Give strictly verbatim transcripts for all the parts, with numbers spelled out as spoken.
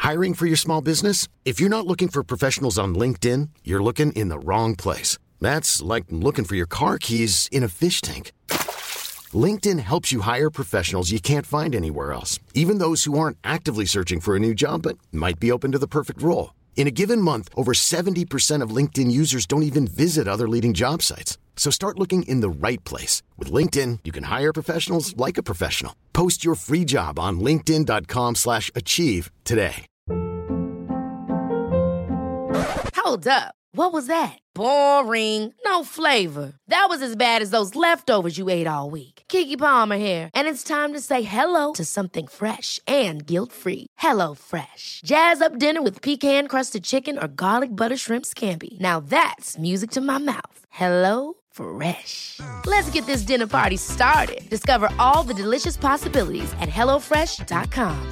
Hiring for your small business? If you're not looking for professionals on LinkedIn, you're looking in the wrong place. That's like looking for your car keys in a fish tank. LinkedIn helps you hire professionals you can't find anywhere else, even those who aren't actively searching for a new job but might be open to the perfect role. In a given month, over seventy percent of LinkedIn users don't even visit other leading job sites. So start looking in the right place. With LinkedIn, you can hire professionals like a professional. Post your free job on linkedin.com slash achieve today. Hold up. What was that? Boring. No flavor. That was as bad as those leftovers you ate all week. Keke Palmer here. And it's time to say hello to something fresh and guilt-free. Hello Fresh. Jazz up dinner with pecan-crusted chicken or garlic butter shrimp scampi. Now that's music to my mouth. Hello Fresh. Let's get this dinner party started. Discover all the delicious possibilities at hello fresh dot com.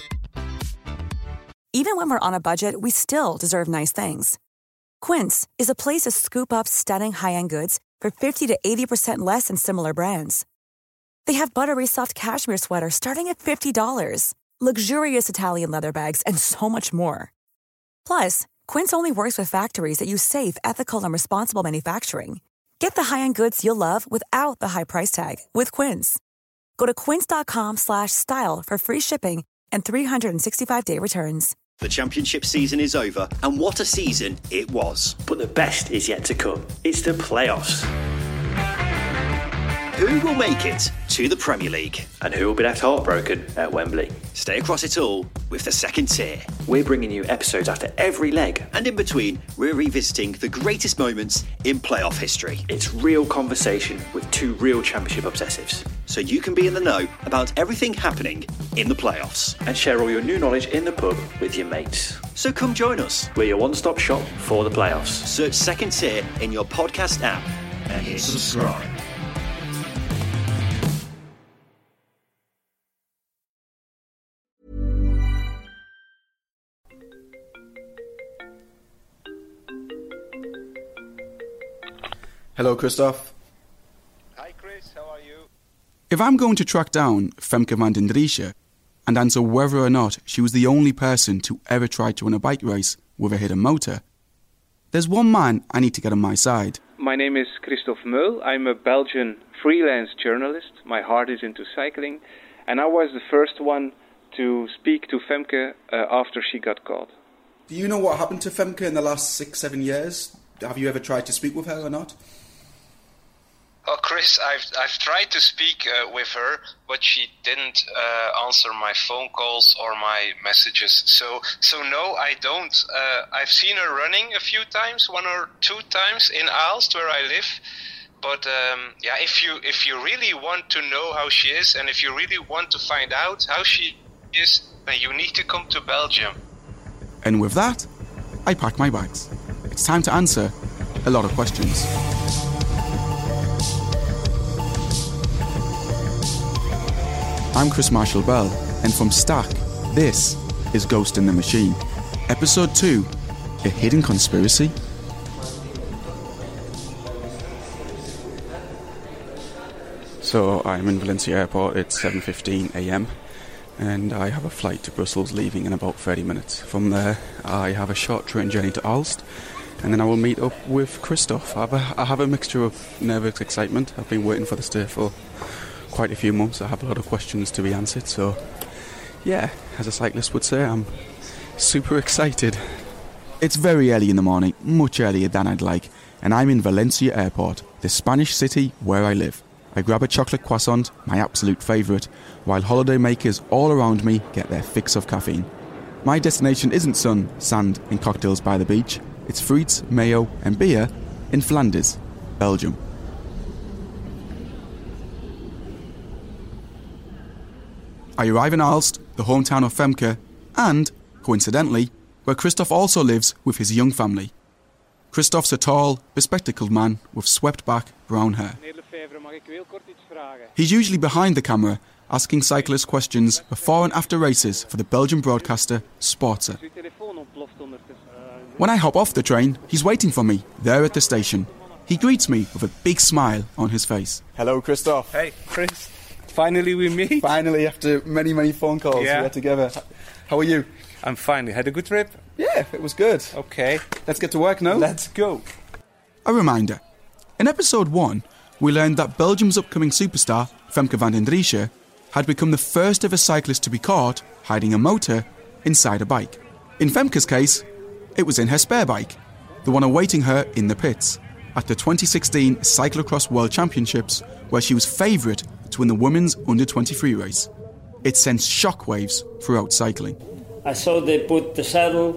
Even when we're on a budget, we still deserve nice things. Quince is a place to scoop up stunning high-end goods for fifty to eighty percent less than similar brands. They have buttery soft cashmere sweaters starting at fifty dollars, luxurious Italian leather bags, and so much more. Plus, Quince only works with factories that use safe, ethical, and responsible manufacturing. Get the high-end goods you'll love without the high price tag with Quince. Go to quince.com slash style for free shipping and three sixty-five day returns. The championship season is over, and what a season it was. But the best is yet to come. It's the playoffs. Who will make it to the Premier League? And who will be left heartbroken at Wembley? Stay across it all with the second tier. We're bringing you episodes after every leg. And in between, we're revisiting the greatest moments in playoff history. It's real conversation with two real championship obsessives. So you can be in the know about everything happening in the playoffs. And share all your new knowledge in the pub with your mates. So come join us. We're your one-stop shop for the playoffs. Search Second Tier in your podcast app and hit subscribe. Hello, Christoph. Hi, Chris. How are you? If I'm going to track down Femke van den Driesche and answer whether or not she was the only person to ever try to run a bike race with a hidden motor, there's one man I need to get on my side. My name is Christophe Meul. I'm a Belgian freelance journalist. My heart is into cycling. And I was the first one to speak to Femke uh, after she got caught. Do you know what happened to Femke in the last six, seven years? Have you ever tried to speak with her or not? Oh, Chris, I've I've tried to speak uh, with her, but she didn't uh, answer my phone calls or my messages. So, so no, I don't. Uh, I've seen her running a few times, one or two times in Aalst, where I live. But um, yeah, if you if you really want to know how she is, and if you really want to find out how she is, then you need to come to Belgium. And with that, I pack my bags. It's time to answer a lot of questions. I'm Chris Marshall-Bell, and from Stack, this is Ghost in the Machine. Episode two, A Hidden Conspiracy? So I'm in Valencia Airport, it's seven fifteen a m, and I have a flight to Brussels leaving in about thirty minutes. From there, I have a short train journey to Aalst, and then I will meet up with Christoph. I have a, I have a mixture of nervous excitement. I've been waiting for this day for quite a few months. I have a lot of questions to be answered, so yeah, as a cyclist would say, I'm super excited. It's very early in the morning, much earlier than I'd like, and I'm in Valencia Airport, the Spanish city where I live. I grab a chocolate croissant, my absolute favourite, while holiday makers all around me get their fix of caffeine. My destination isn't sun, sand and cocktails by the beach. It's frites, mayo and beer in Flanders, Belgium. I arrive in Aalst, the hometown of Femke, and, coincidentally, where Christoph also lives with his young family. Christoph's a tall, bespectacled man with swept-back brown hair. He's usually behind the camera, asking cyclists questions before and after races for the Belgian broadcaster Sportza. When I hop off the train, he's waiting for me, there at the station. He greets me with a big smile on his face. Hello, Christoph. Hey, Chris. Finally we meet. Finally, after many, many phone calls, yeah. we're together. How are you? I'm fine. You had a good trip? Yeah, it was good. Okay. Let's get to work now. Let's go. A reminder. In episode one, we learned that Belgium's upcoming superstar, Femke van den Driesche, had become the first ever cyclist to be caught hiding a motor inside a bike. In Femke's case, it was in her spare bike, the one awaiting her in the pits, at the twenty sixteen Cyclocross World Championships, where she was favourite to win the women's under twenty-three race. It sent shockwaves throughout cycling. I saw they put the saddle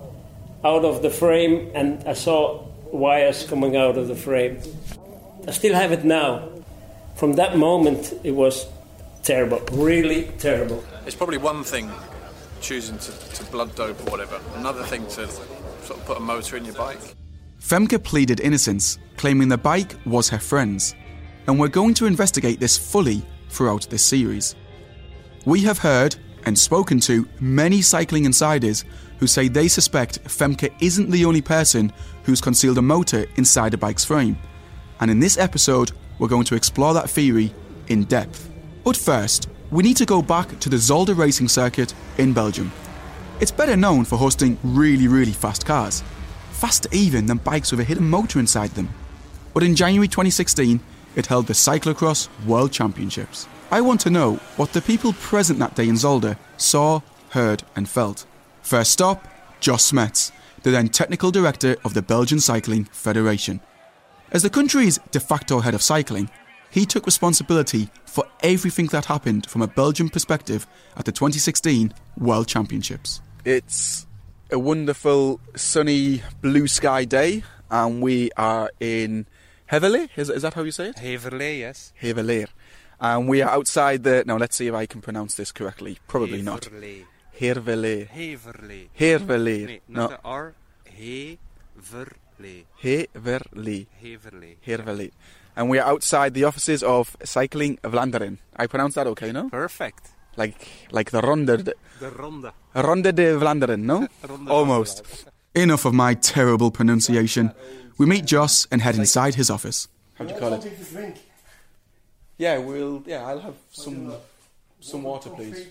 out of the frame and I saw wires coming out of the frame. I still have it now. From that moment, it was terrible, really terrible. It's probably one thing choosing to, to blood dope or whatever, another thing to sort of put a motor in your bike. Femke pleaded innocence, claiming the bike was her friend's, and we're going to investigate this fully throughout this series. We have heard and spoken to many cycling insiders who say they suspect Femke isn't the only person who's concealed a motor inside a bike's frame. And in this episode, we're going to explore that theory in depth. But first, we need to go back to the Zolder Racing Circuit in Belgium. It's better known for hosting really, really fast cars. Faster even than bikes with a hidden motor inside them. But in January twenty sixteen, it held the Cyclocross World Championships. I want to know what the people present that day in Zolder saw, heard and felt. First stop, Jos Smets, the then technical director of the Belgian Cycling Federation. As the country's de facto head of cycling, he took responsibility for everything that happened from a Belgian perspective at the twenty sixteen World Championships. It's a wonderful, sunny, blue sky day, and we are in Heverlee. Is, is that how you say it? Heverlee, yes. Heverlee. And we are outside the... Now, let's see if I can pronounce this correctly. Probably Heverlee. not. Heverlee. Heverlee. Heverlee. Nee, no. not the R. Heverlee. Heverlee. Heverlee. Heverlee. And we are outside the offices of Cycling Vlaanderen. I pronounced that okay, no? Perfect. Like like the Ronde... De, the Ronde. Ronde de Vlaanderen, no? Ronde Almost. Enough of my terrible pronunciation. We meet Jos and head inside his office. How do you call it? Yeah, we'll. Yeah, I'll have some some water, please.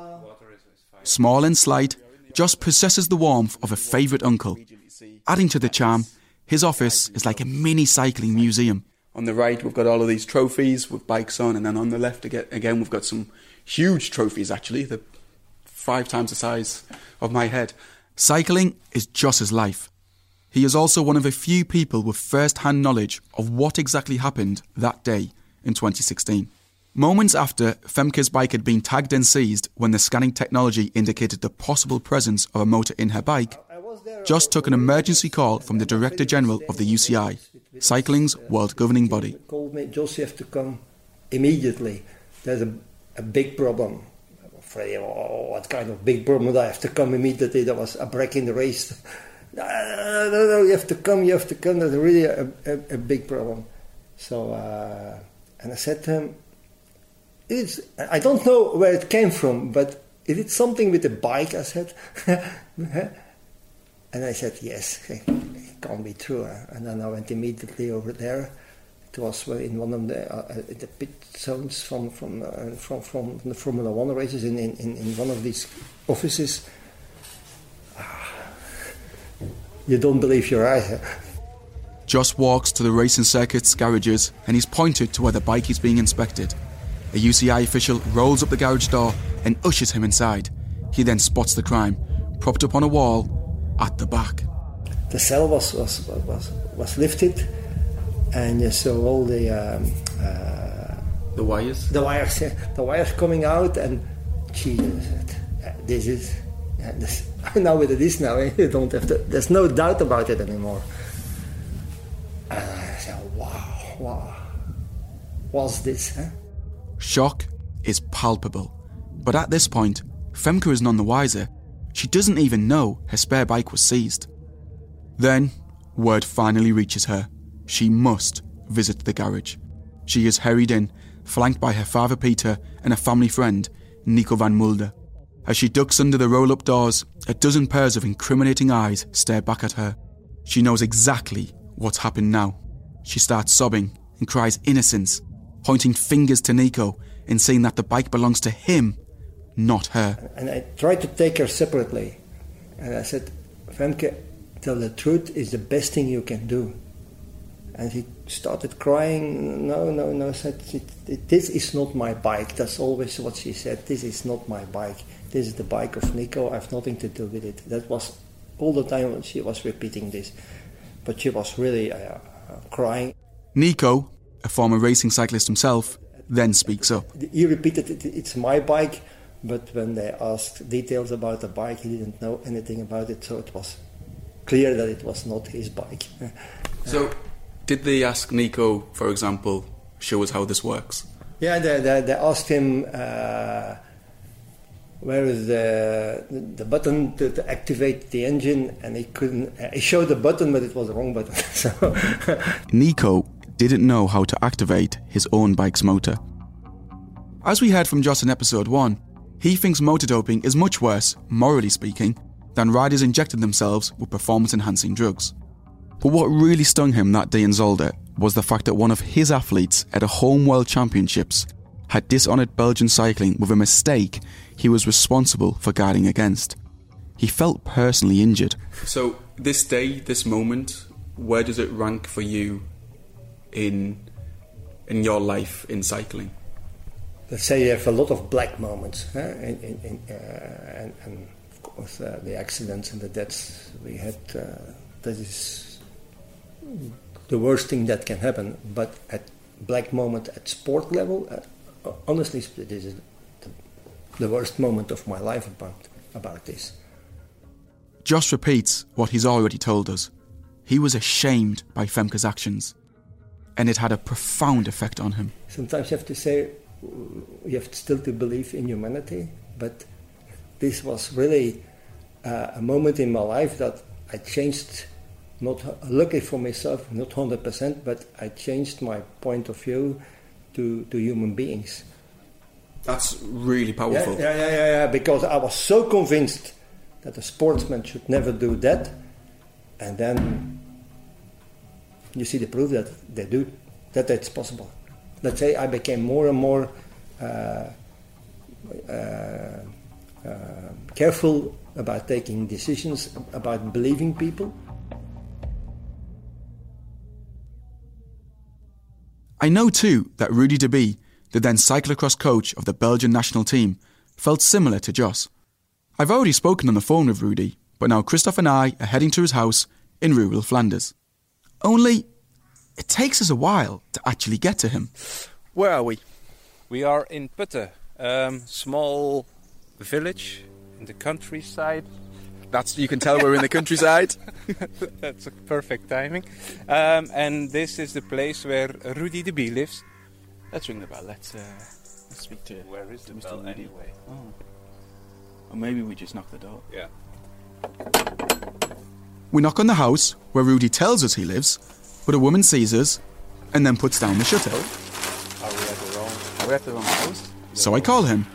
Small and slight, Jos possesses the warmth of a favourite uncle. Adding to the charm, his office is like a mini cycling museum. On the right, we've got all of these trophies with bikes on, and then on the left again, we've got some huge trophies. Actually, they're five times the size of my head. Cycling is Jos's life. He is also one of a few people with first-hand knowledge of what exactly happened that day in twenty sixteen. Moments after Femke's bike had been tagged and seized when the scanning technology indicated the possible presence of a motor in her bike, Jos took an emergency call from the Director General of the U C I, cycling's world governing body. He called me, Jos, you have to come immediately. There's a, a big problem. I'm afraid, oh, what kind of big problem? I have to come immediately. There was a break in the race. No, no, no, no, you have to come, you have to come. There's really a, a, a big problem. So... Uh, And I said to him, it's, I don't know where it came from, but is it something with the bike? I said. And I said, yes, it can't be true. And then I went immediately over there. It was in one of the, uh, the pit zones from from, uh, from from the Formula One races in, in, in one of these offices. You don't believe your eyes, huh? Jos walks to the racing circuit's garages and he's pointed to where the bike is being inspected. A U C I official rolls up the garage door and ushers him inside. He then spots the crime, propped up on a wall at the back. The cell was was was, was lifted, and you saw all the um, uh, the wires. The wires, yeah, the wires coming out, and Jesus, this is yeah, this. I know what it is now. You don't have to. There's no doubt about it anymore. And I said, wow, wow, what's this, huh? Shock is palpable. But at this point, Femke is none the wiser. She doesn't even know her spare bike was seized. Then, word finally reaches her. She must visit the garage. She is hurried in, flanked by her father Peter and a family friend, Nico van Mulder. As she ducks under the roll-up doors, a dozen pairs of incriminating eyes stare back at her. She knows exactly what's happened now. She starts sobbing and cries innocence, pointing fingers to Nico and saying that the bike belongs to him, not her. And I tried to take her separately, And I said, Femke, tell the truth is the best thing you can do. And he started crying. No, no, no. Said, it, it, this is not my bike. That's always what she said. This is not my bike. This is the bike of Nico. I have nothing to do with it. That was all the time when she was repeating this. But she was really uh, uh, crying. Nico, a former racing cyclist himself, then speaks up. He repeated it, it's my bike, but when they asked details about the bike, he didn't know anything about it, so it was clear that it was not his bike. So, did they ask Nico, for example, show us how this works? Yeah, they, they, they asked him uh, where is the the button to, to activate the engine, and he couldn't. Uh, he showed the button, but it was the wrong button. So Nico didn't know how to activate his own bike's motor. As we heard from Joss in episode one, he thinks motor doping is much worse, morally speaking, than riders injecting themselves with performance-enhancing drugs. But what really stung him that day in Zolder was the fact that one of his athletes at a home world championships had dishonoured Belgian cycling with a mistake he was responsible for guarding against. He felt personally injured. So this day, this moment, where does it rank for you in in your life in cycling? Let's say you have a lot of black moments, huh? in, in, in, uh, and, and of course uh, the accidents and the deaths we had, uh, that is the worst thing that can happen. But at black moment at sport level, uh, honestly, this is the, the worst moment of my life about, about this. Joss repeats what he's already told us. He was ashamed by Femke's actions, and it had a profound effect on him. Sometimes you have to say, you have still to believe in humanity, but this was really uh, a moment in my life that I changed, not lucky for myself, not one hundred percent, but I changed my point of view to, to human beings. That's really powerful. Yeah, yeah, yeah, yeah, yeah, because I was so convinced that a sportsman should never do that, and then you see the proof that they do, that it's possible. Let's say I became more and more uh, uh, uh, careful about taking decisions, about believing people. I know too that Rudy de Bie, the then cyclocross coach of the Belgian national team, felt similar to Joss. I've already spoken on the phone with Rudy, but now Christophe and I are heading to his house in rural Flanders. Only, it takes us a while to actually get to him. Where are we? We are in Putte, um, small village in the countryside. That's, you can tell we're in the countryside. That's a perfect timing. Um, and this is the place where Rudy de Bie lives. Let's ring the bell. Let's, uh, let's speak to. Where is the Mister bell Rudy. anyway? Oh. Or maybe we just knock the door. Yeah. We knock on the house where Rudy tells us he lives, but a woman sees us and then puts down the shutter. Are we at the wrong? Are we at the wrong house? So I call him.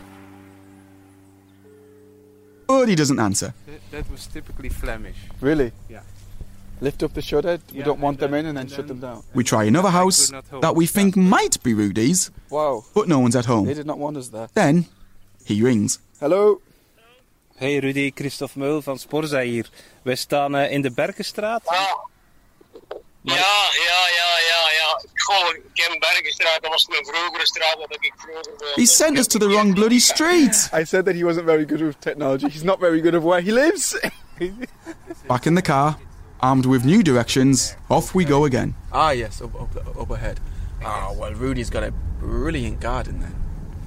But he doesn't answer. That, that was typically Flemish. Really? Yeah. Lift up the shutter, we Yeah, don't want and them then- in and then and shut then- them down. We try another house not hold that we it think might be Rudy's, Wow. but no one's at home. They did not want us there. Then he rings. Hallo. Hey Rudy, Christophe Meul van Sporza hier. Wij staan uh, in de Berkenstraat. Ja. Ja, ja, ja, ja, ja. Goh, ik ken Bergenstraat, dat was mijn vrogere straat, dat ik vroeger woonde. He sent us to the wrong bloody street. I said that he wasn't very good with technology. He's not very good at where he lives. Back in the car, armed with new directions, off we go again. Ah, yes, up, up, up ahead. Ah, well, Rudy's got a brilliant garden then.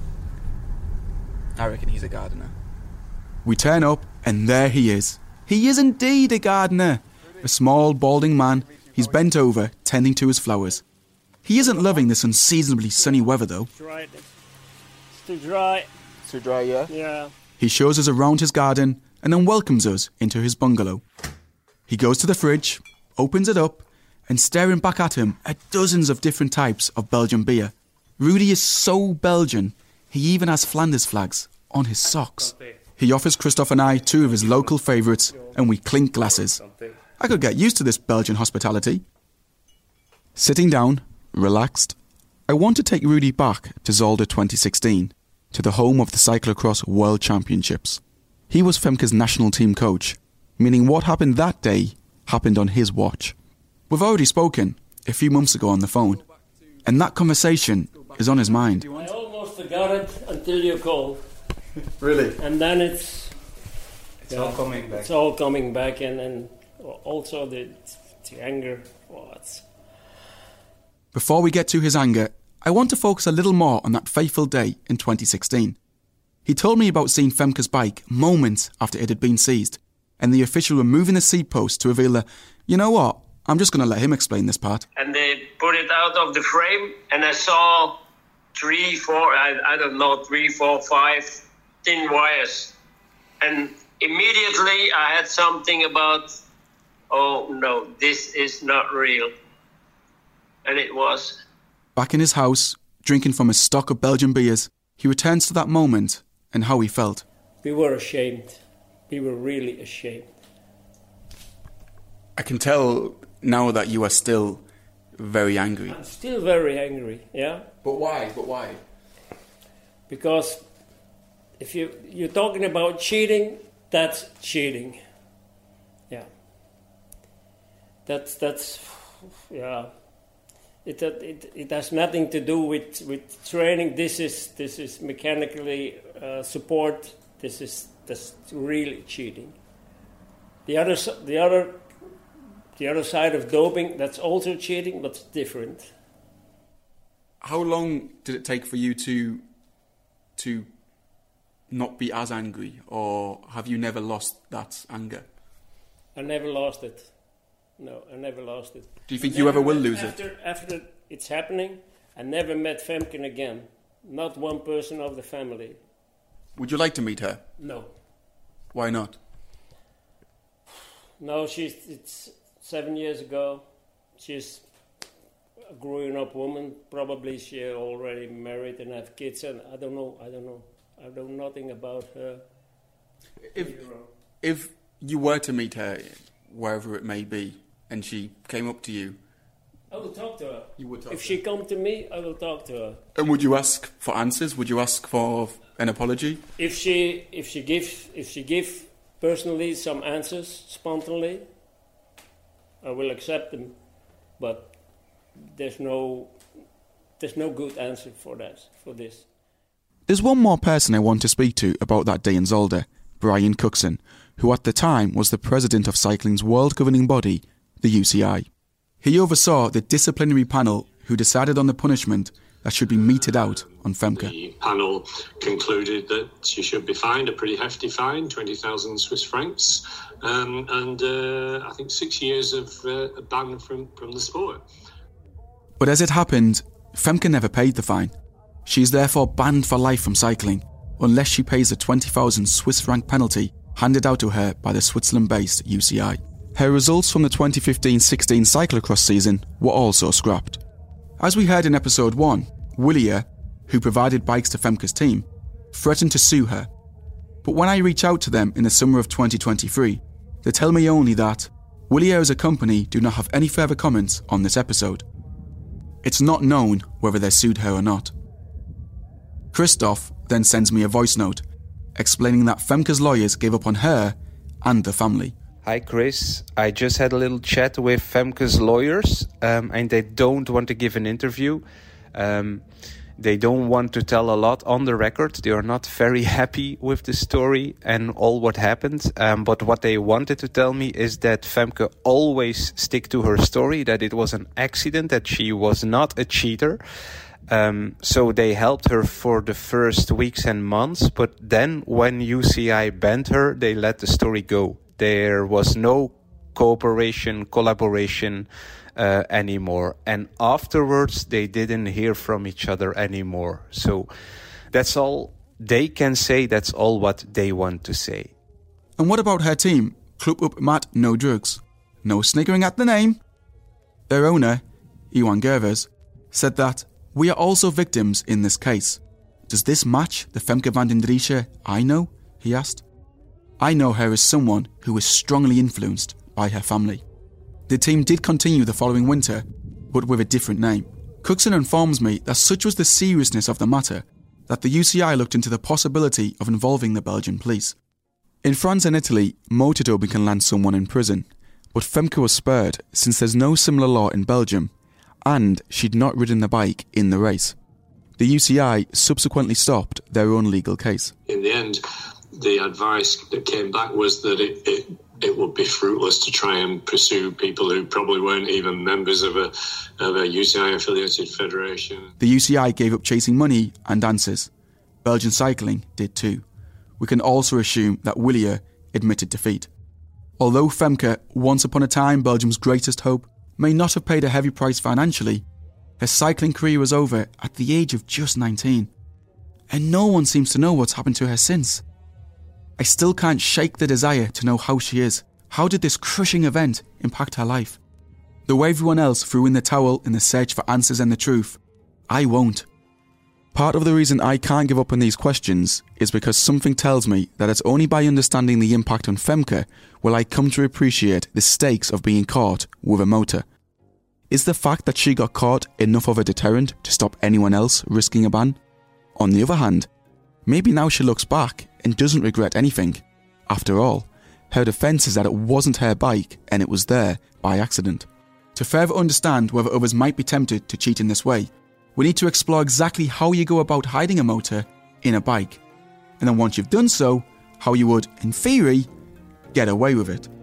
I reckon he's a gardener. We turn up, and there he is. He is indeed a gardener. A small, balding man. He's bent over, tending to his flowers. He isn't loving this unseasonably sunny weather, though. It's dry. It's too dry. It's too dry, yeah? Yeah. He shows us around his garden, and then welcomes us into his bungalow. He goes to the fridge, opens it up, and staring back at him are dozens of different types of Belgian beer. Rudy is so Belgian, he even has Flanders flags on his socks. He offers Christophe and I two of his local favourites, and we clink glasses. I could get used to this Belgian hospitality. Sitting down, relaxed, I want to take Rudy back to Zolder twenty sixteen, to the home of the Cyclocross World Championships. He was Femke's national team coach, meaning what happened that day happened on his watch. We've already spoken a few months ago on the phone, and that conversation is on his mind. I almost forgot it until you called. Really? And then it's... It's yeah, all coming back. It's all coming back, and, and also the, the anger. Oh, it's... Before we get to his anger, I want to focus a little more on that fateful day in twenty sixteen. He told me about seeing Femke's bike moments after it had been seized, and the official removing the seat post to reveal that, you know what, I'm just going to let him explain this part. And they put it out of the frame, and I saw three, four, I, I don't know, three, four, five thin wires. And immediately I had something about, oh no, this is not real. And it was. Back in his house, drinking from his stock of Belgian beers, he returns to that moment and how he felt. We were ashamed. We were really ashamed. I can tell now that you are still very angry. I'm still very angry, yeah. But why? But why? Because if you, you're talking about cheating, that's cheating. Yeah. That's, that's yeah. It, it it has nothing to do with, with training. This is this is mechanically uh, support. This is that's really cheating. The other the other the other side of doping, that's also cheating, but it's different. How long did it take for you to to not be as angry, or have you never lost that anger? I never lost it. No, I never lost it. Do you think you ever will lose after, it? After it's happening, I never met Femke again. Not one person of the family. Would you like to meet her? No. Why not? No, she's it's seven years ago. She's a grown-up woman. Probably she already married and have kids, and I don't know. I don't know. I know nothing about her. If if you were to meet her, wherever it may be, and she came up to you, I will talk to her. You would talk if to she her. come to me, I will talk to her. And would you ask for answers? Would you ask for an apology? If she if she give if she give personally some answers spontaneously, I will accept them. But there's no there's no good answer for that for this. There's one more person I want to speak to about that day in Zolder, Brian Cookson, who at the time was the president of cycling's world governing body, the U C I. He oversaw the disciplinary panel who decided on the punishment that should be meted out on Femke. The panel concluded that she should be fined a pretty hefty fine, twenty thousand Swiss francs, um, and uh, I think six years of uh, a ban from, from the sport. But as it happened, Femke never paid the fine. She is therefore banned for life from cycling, unless she pays the twenty thousand Swiss franc penalty handed out to her by the Switzerland-based U C I. Her results from the twenty fifteen sixteen cyclocross season were also scrapped. As we heard in episode one, Willia, who provided bikes to Femke's team, threatened to sue her. But when I reach out to them in the summer of twenty twenty-three, they tell me only that Willia as a company do not have any further comments on this episode. It's not known whether they sued her or not. Christoph then sends me a voice note explaining that Femke's lawyers gave up on her and the family. Hi Chris, I just had a little chat with Femke's lawyers um, and they don't want to give an interview. Um, they don't want to tell a lot on the record. They are not very happy with the story and all what happened. Um, but what they wanted to tell me is that Femke always stick to her story, that it was an accident, that she was not a cheater. Um, so they helped her for the first weeks and months, but then when U C I banned her, they let the story go. There was no cooperation, collaboration uh, anymore. And afterwards, they didn't hear from each other anymore. So that's all they can say. That's all what they want to say. And what about her team, Club Up Mat No Drugs? No sniggering at the name. Their owner, Iwan Gervers, said that we are also victims in this case. Does this match the Femke van den Driessen I know? He asked. I know her as someone who is strongly influenced by her family. The team did continue the following winter, but with a different name. Cookson informs me that such was the seriousness of the matter that the U C I looked into the possibility of involving the Belgian police. In France and Italy, motor doping can land someone in prison, but Femke was spared since there's no similar law in Belgium, and she'd not ridden the bike in the race. The U C I subsequently stopped their own legal case. In the end, the advice that came back was that it, it, it would be fruitless to try and pursue people who probably weren't even members of a, of a U C I-affiliated federation. The U C I gave up chasing money and answers. Belgian cycling did too. We can also assume that Willier admitted defeat. Although Femke, once upon a time Belgium's greatest hope, may not have paid a heavy price financially, her cycling career was over at the age of just nineteen. And no one seems to know what's happened to her since. I still can't shake the desire to know how she is. How did this crushing event impact her life? Though everyone else threw in the towel in the search for answers and the truth, I won't. Part of the reason I can't give up on these questions is because something tells me that it's only by understanding the impact on Femke will I come to appreciate the stakes of being caught with a motor. Is the fact that she got caught enough of a deterrent to stop anyone else risking a ban? On the other hand, maybe now she looks back and doesn't regret anything. After all, her defence is that it wasn't her bike and it was there by accident. To further understand whether others might be tempted to cheat in this way, we need to explore exactly how you go about hiding a motor in a bike. And then once you've done so, how you would, in theory, get away with it.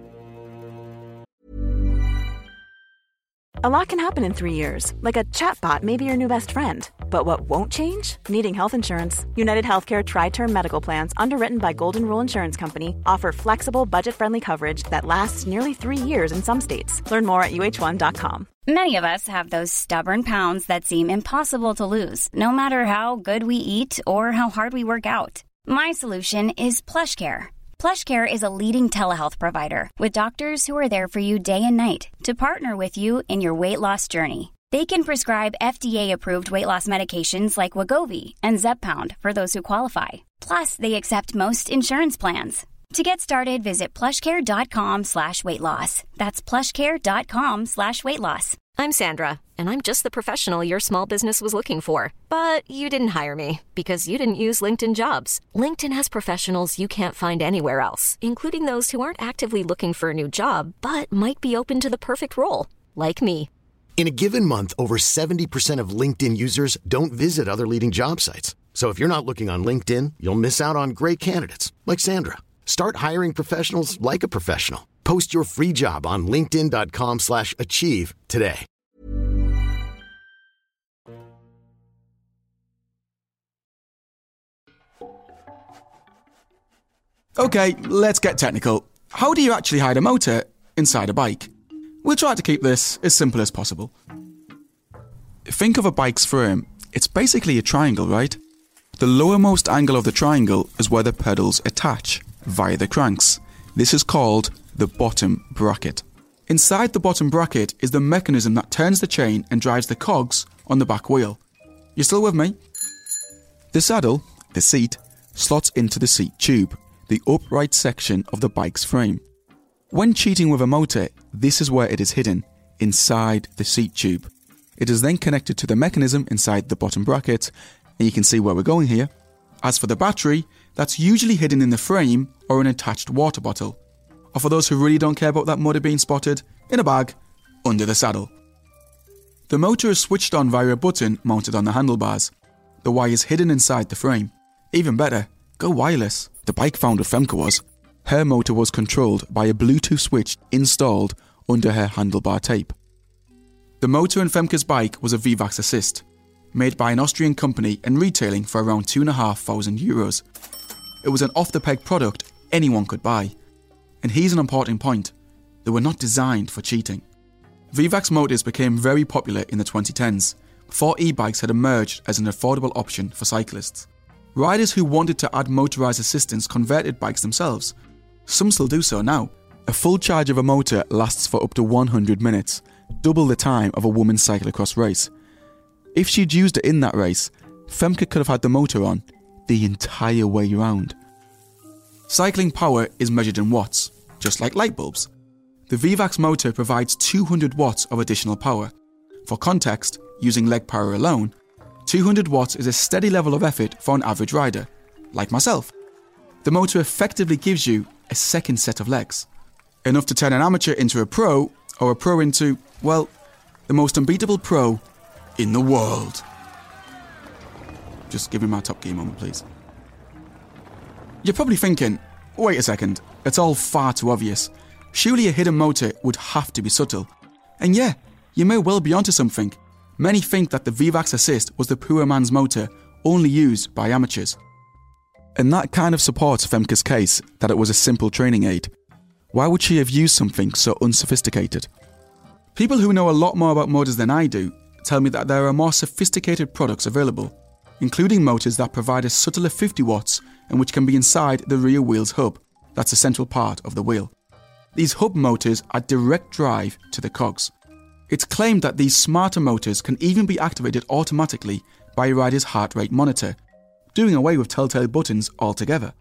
A lot can happen in three years, like a chatbot may be your new best friend. But what won't change? Needing health insurance. United Healthcare Tri-Term Medical Plans, underwritten by Golden Rule Insurance Company, offer flexible, budget-friendly coverage that lasts nearly three years in some states. Learn more at U H one dot com. Many of us have those stubborn pounds that seem impossible to lose, no matter how good we eat or how hard we work out. My solution is PlushCare. PlushCare is a leading telehealth provider with doctors who are there for you day and night to partner with you in your weight loss journey. They can prescribe F D A-approved weight loss medications like Wegovy and Zepbound for those who qualify. Plus, they accept most insurance plans. To get started, visit plushcare.com slash weight loss. That's plushcare.com slash weight loss. I'm Sandra, and I'm just the professional your small business was looking for. But you didn't hire me because you didn't use LinkedIn Jobs. LinkedIn has professionals you can't find anywhere else, including those who aren't actively looking for a new job, but might be open to the perfect role, like me. In a given month, over seventy percent of LinkedIn users don't visit other leading job sites. So if you're not looking on LinkedIn, you'll miss out on great candidates like Sandra. Start hiring professionals like a professional. Post your free job on linkedin.com slash achieve today. Okay, let's get technical. How do you actually hide a motor inside a bike? We'll try to keep this as simple as possible. Think of a bike's frame. It's basically a triangle, right? The lowermost angle of the triangle is where the pedals attach, via the cranks. This is called the bottom bracket. Inside the bottom bracket is the mechanism that turns the chain and drives the cogs on the back wheel. You still with me? The saddle, the seat, slots into the seat tube, the upright section of the bike's frame. When cheating with a motor, this is where it is hidden, inside the seat tube. It is then connected to the mechanism inside the bottom bracket, and you can see where we're going here. As for the battery, that's usually hidden in the frame or an attached water bottle. Or for those who really don't care about that motor being spotted, in a bag, under the saddle. The motor is switched on via a button mounted on the handlebars. The wire is hidden inside the frame. Even better, go wireless. The bike founder Femke was. Her motor was controlled by a Bluetooth switch installed under her handlebar tape. The motor in Femke's bike was a Vivax Assist, made by an Austrian company and retailing for around two thousand five hundred euros. It was an off-the-peg product anyone could buy. And here's an important point. They were not designed for cheating. Vivax motors became very popular in the twenty tens, before e-bikes had emerged as an affordable option for cyclists. Riders who wanted to add motorised assistance converted bikes themselves. Some still do so now. A full charge of a motor lasts for up to one hundred minutes, double the time of a women's cyclocross race. If she'd used it in that race, Femke could have had the motor on the entire way round. Cycling power is measured in watts, just like light bulbs. The Vivax motor provides two hundred watts of additional power. For context, using leg power alone, two hundred watts is a steady level of effort for an average rider, like myself. The motor effectively gives you a second set of legs. Enough to turn an amateur into a pro, or a pro into, well, the most unbeatable pro in the world. Just give me my Top Gear moment, please. You're probably thinking, wait a second, it's all far too obvious. Surely a hidden motor would have to be subtle. And yeah, you may well be onto something. Many think that the Vivax Assist was the poor man's motor, only used by amateurs. And that kind of supports Femke's case that it was a simple training aid. Why would she have used something so unsophisticated? People who know a lot more about motors than I do tell me that there are more sophisticated products available, including motors that provide a subtler fifty watts and which can be inside the rear wheel's hub. That's a central part of the wheel. These hub motors are direct drive to the cogs. It's claimed that these smarter motors can even be activated automatically by a rider's heart rate monitor, doing away with telltale buttons altogether.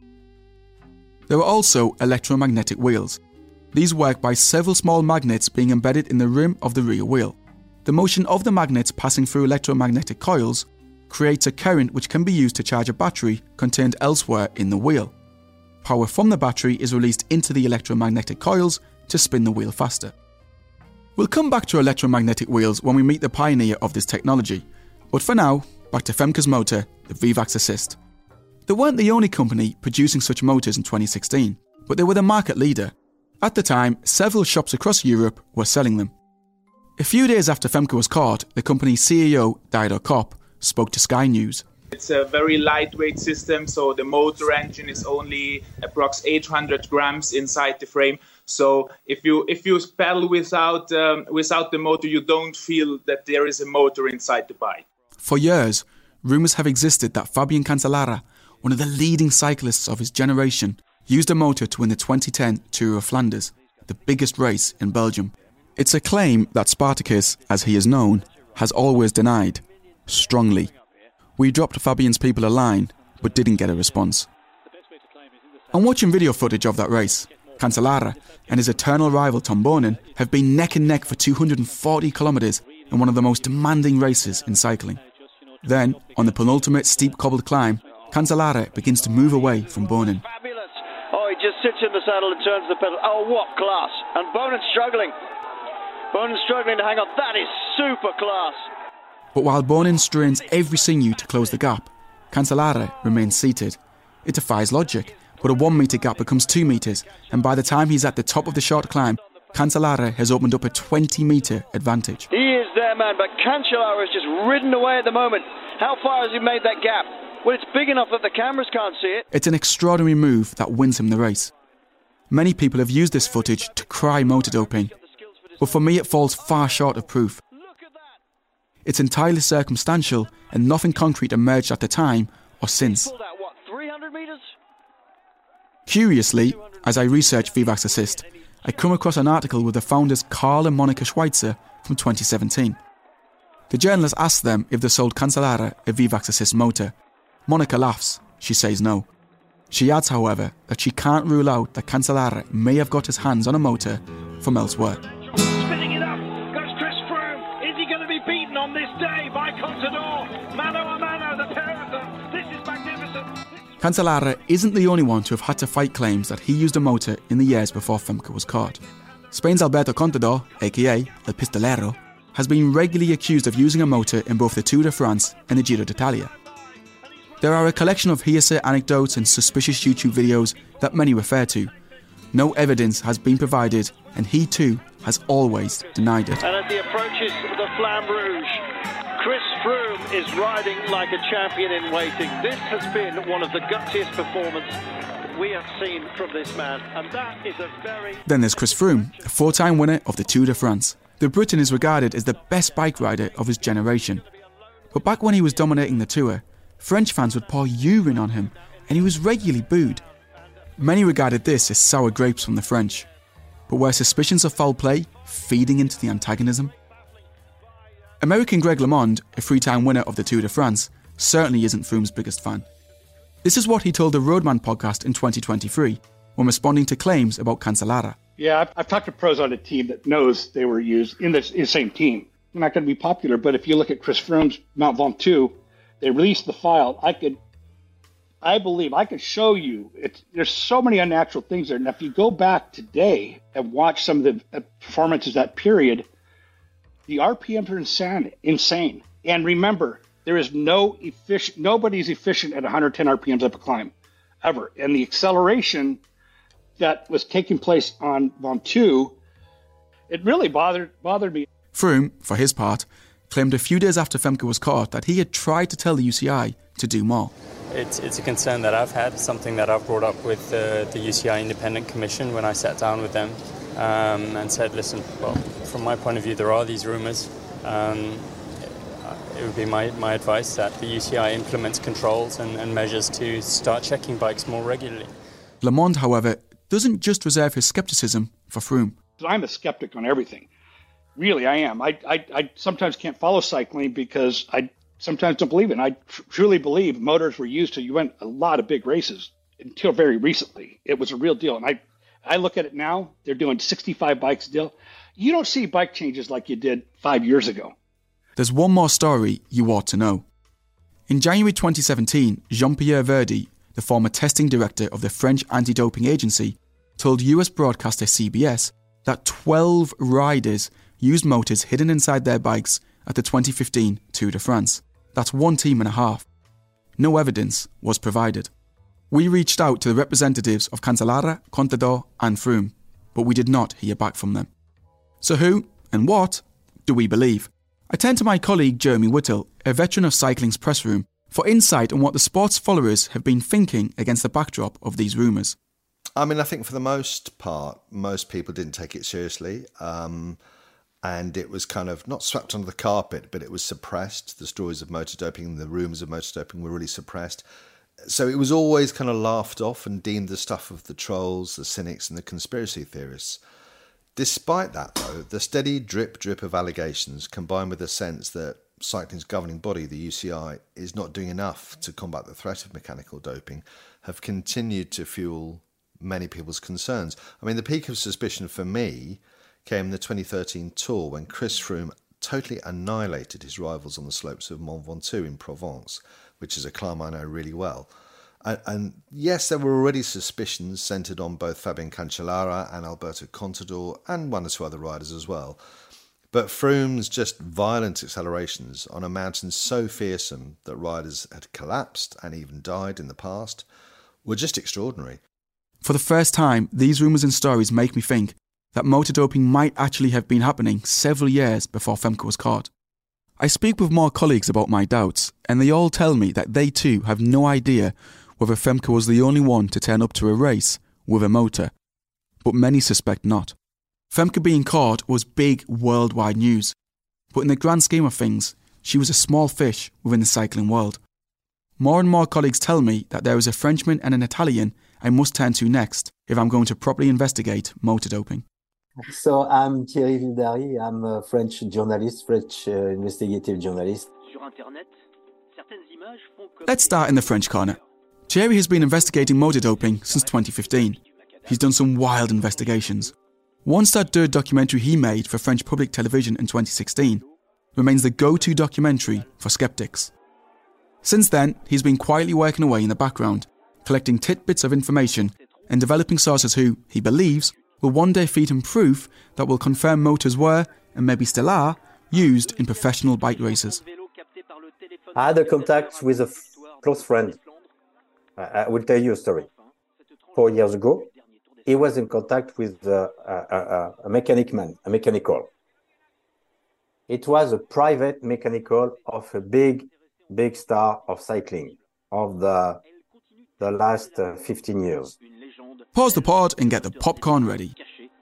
There are also electromagnetic wheels. These work by several small magnets being embedded in the rim of the rear wheel. The motion of the magnets passing through electromagnetic coils creates a current which can be used to charge a battery contained elsewhere in the wheel. Power from the battery is released into the electromagnetic coils to spin the wheel faster. We'll come back to electromagnetic wheels when we meet the pioneer of this technology, but for now, back to Femke's motor, the Vivax Assist. They weren't the only company producing such motors in twenty sixteen, but they were the market leader. At the time, several shops across Europe were selling them. A few days after Femke was caught, the company's C E O, Dido Kopp, spoke to Sky News. It's a very lightweight system, so the motor engine is only approx eight hundred grams inside the frame. So if you if you pedal without um, without the motor, you don't feel that there is a motor inside the bike. For years, rumours have existed that Fabian Cancellara, one of the leading cyclists of his generation, used a motor to win the twenty ten Tour of Flanders, the biggest race in Belgium. It's a claim that Spartacus, as he is known, has always denied, strongly. We dropped Fabian's people a line, but didn't get a response. I'm watching video footage of that race. Cancellara and his eternal rival Tom Boonen have been neck and neck for two hundred forty kilometres in one of the most demanding races in cycling. Then, on the penultimate steep cobbled climb, Cancellara begins to move away from Boonen. Fabulous. Oh, he just sits in the saddle and turns the pedal. Oh, what class. And Boonen's struggling. Boonen's struggling to hang on. That is super class. But while Boonen strains every sinew to close the gap, Cancellara remains seated. It defies logic, but a one metre gap becomes two metres, and by the time he's at the top of the short climb, Cancellara has opened up a twenty metre advantage. He is there, man, but Cancellara has just ridden away at the moment. How far has he made that gap? Well, it's big enough that the cameras can't see it. It's an extraordinary move that wins him the race. Many people have used this footage to cry motor doping, but for me it falls far short of proof. It's entirely circumstantial and nothing concrete emerged at the time or since. Curiously, as I researched Vivax Assist, I come across an article with the founders Karl and Monika Schweitzer from twenty seventeen. The journalist asked them if they sold Cancellara a Vivax Assist motor. Monika laughs. She says no. She adds, however, that she can't rule out that Cancellara may have got his hands on a motor from elsewhere. Spinning it up, goes Chris Froome. Is he going to be beaten on this day by Contador? Mano a mano, the pair of them. This is magnificent. Cancellara isn't the only one to have had to fight claims that he used a motor in the years before Femke was caught. Spain's Alberto Contador, aka El Pistolero, has been regularly accused of using a motor in both the Tour de France and the Giro d'Italia. There are a collection of hearsay anecdotes and suspicious YouTube videos that many refer to. No evidence has been provided, and he too has always denied it. And as he approaches the Flamme Rouge, Chris Froome is riding like a champion in waiting. This has been one of the gutsiest performances we have seen from this man, and that is a very... Then there's Chris Froome, a four-time winner of the Tour de France. The Briton is regarded as the best bike rider of his generation. But back when he was dominating the Tour, French fans would pour urine on him, and he was regularly booed. Many regarded this as sour grapes from the French. But were suspicions of foul play feeding into the antagonism? American Greg LeMond, a three-time winner of the Tour de France, certainly isn't Froome's biggest fan. This is what he told the Roadman podcast in twenty twenty-three, when responding to claims about Cancellara. Yeah, I've, I've talked to pros on a team that knows they were used in the, in the same team. They're not going to be popular, but if you look at Chris Froome's Mont Ventoux, they released the file. I could I believe I could show you. It's, there's so many unnatural things there. And if you go back today and watch some of the performances that period, the R P Ms are insane. Insane. And remember, there is no efficient. Nobody's efficient at one hundred ten R P Ms up a climb, ever. And the acceleration that was taking place on Ventoux, it really bothered bothered me. Froome, for his part, claimed a few days after Femke was caught that he had tried to tell the U C I to do more. It's, it's a concern that I've had, something that I've brought up with uh, the U C I Independent Commission when I sat down with them um, and said, listen, well, from my point of view, there are these rumours. Um, it would be my, my advice that the U C I implements controls and, and measures to start checking bikes more regularly. Le Monde, however, doesn't just reserve his scepticism for Froome. I'm a skeptic on everything. Really, I am. I, I, I sometimes can't follow cycling because I sometimes don't believe it. And I tr- truly believe motors were used to, you went a lot of big races until very recently. It was a real deal. And I, I look at it now, they're doing sixty-five bikes still. You don't see bike changes like you did five years ago. There's one more story you ought to know. In January twenty seventeen, Jean-Pierre Verdy, the former testing director of the French anti-doping agency, told U S broadcaster C B S that twelve riders used motors hidden inside their bikes at the twenty fifteen Tour de France. That's one team and a half. No evidence was provided. We reached out to the representatives of Cancellara, Contador and Froome, but we did not hear back from them. So who and what do we believe? I turn to my colleague Jeremy Whittle, a veteran of cycling's press room, for insight on what the sport's followers have been thinking against the backdrop of these rumours. I mean, I think for the most part, most people didn't take it seriously. Um, and it was kind of not swept under the carpet, but it was suppressed. The stories of motor doping, the rumours of motor doping were really suppressed. So it was always kind of laughed off and deemed the stuff of the trolls, the cynics and the conspiracy theorists. Despite that, though, the steady drip drip of allegations, combined with the sense that cycling's governing body, the U C I, is not doing enough to combat the threat of mechanical doping, have continued to fuel many people's concerns. I mean, the peak of suspicion for me came in the twenty thirteen Tour when Chris Froome totally annihilated his rivals on the slopes of Mont Ventoux in Provence, which is a climb I know really well. And, and yes, there were already suspicions centred on both Fabien Cancellara and Alberto Contador and one or two other riders as well. But Froome's just violent accelerations on a mountain so fearsome that riders had collapsed and even died in the past were just extraordinary. For the first time, these rumours and stories make me think that motor doping might actually have been happening several years before Femke was caught. I speak with more colleagues about my doubts, and they all tell me that they too have no idea whether Femke was the only one to turn up to a race with a motor. But many suspect not. Femke being caught was big worldwide news, but in the grand scheme of things, she was a small fish within the cycling world. More and more colleagues tell me that there is a Frenchman and an Italian I must turn to next if I'm going to properly investigate motor doping. So I'm Thierry Vildary. I'm a French journalist, French uh, investigative journalist. Let's start in the French corner. Thierry has been investigating motor doping since twenty fifteen. He's done some wild investigations. One Stade deux documentary he made for French public television in twenty sixteen remains the go-to documentary for skeptics. Since then, he's been quietly working away in the background, collecting tidbits of information and developing sources who, he believes, will one day feed him proof that will confirm motors were, and maybe still are, used in professional bike races. I had a contact with a f- close friend. I, I will tell you a story. Four years ago, he was in contact with uh, a, a, a mechanic man, a mechanical. It was a private mechanical of a big, big star of cycling of the, the last uh, fifteen years. Pause the pod and get the popcorn ready.